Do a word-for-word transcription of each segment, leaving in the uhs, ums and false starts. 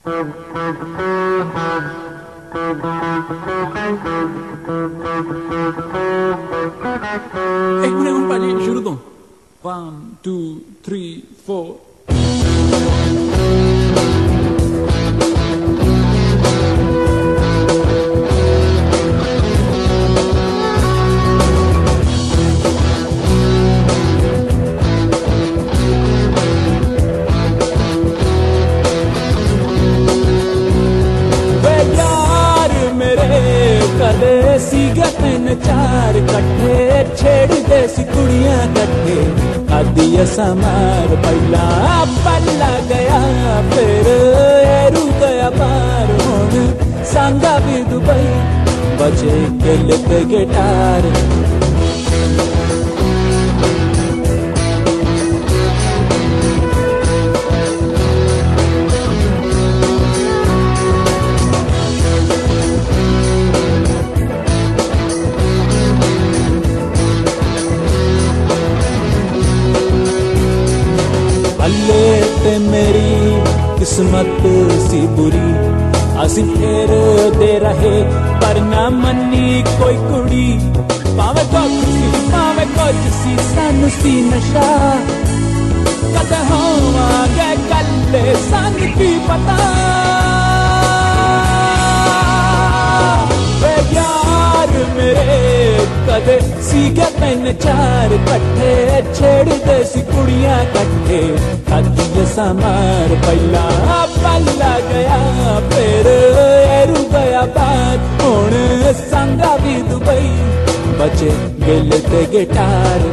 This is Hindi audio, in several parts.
एक मिनट उन पाजी शुरू दो वन टू थ्री फोर सीगा तीन चार कट्ठे छेड़दे सी कुड़ियां कट्ठे आदि समार पहला पल्ला गया फिर रू गया पार हुण सांगा भी दुबई बजे गिल ते गिटार ते मेरी किस्मत सी बुरी असी फेर दे रहे पर ना मन्नी कोई कुड़ी पावे कुछ सी पावे कुछ सी सानू सी नशा कद होवांगे कल्ले सानू की पता वे यार मेरे कदे सीगे तीन चार कट्ठे छेड़दे सी कुड़ियां कट्ठे खादी समार पहला पल्ला गया फिर रू गया बात हुण सांगा भी दुबई बचे गिल ते गिटार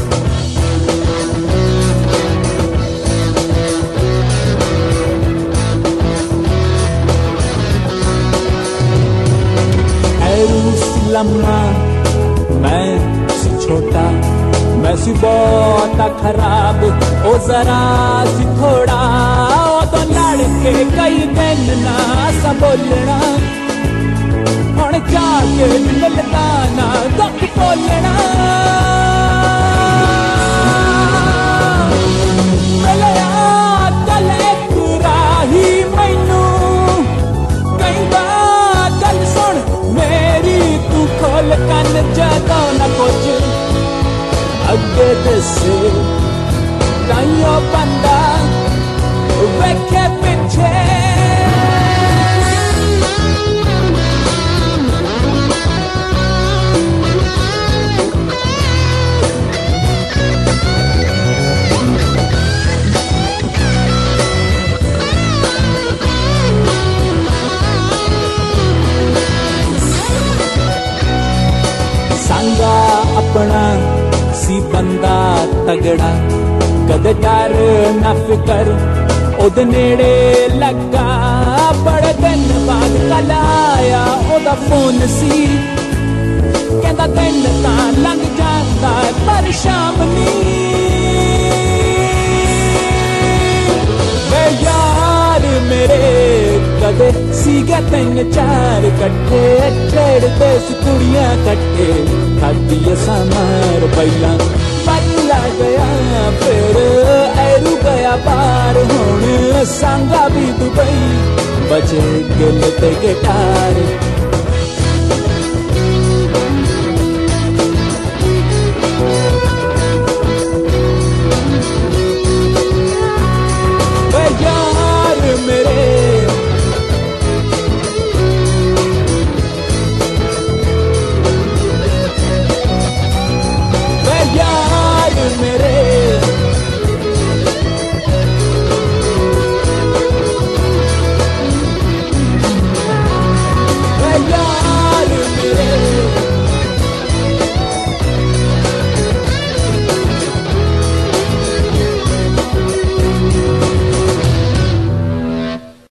लम्हा मैं सी छोटा मैं सी बहुत खराब ओ जरा सी थोड़ा ओ तो लड़के कई दिन ना सा बोलना हुण जाके मिलदा ना दुख बोलना मिलया गले कुराही मैनू कहंदा गल सुन मेरी तू खोल कन जदों ना कुछ अगे दसे ताइयों बंदा वेखे पिछे सांगा अपना सी बंदा तगड़ा कद डर ना फिकर ओदे नेड़े लगा बड़े दिन बाद कल आया ओदा फोन सी कहंदा दिन तां लंघ जांदा पर शाम नी वे यार मेरे कदे सीगे तीन चार कट्ठे छेड़दे सी कुड़ियां कट्ठे खादी समार पहला पल्ला गया फिर रू गया पार हुण सांगा भी दुबई बजे गिल ते गिटार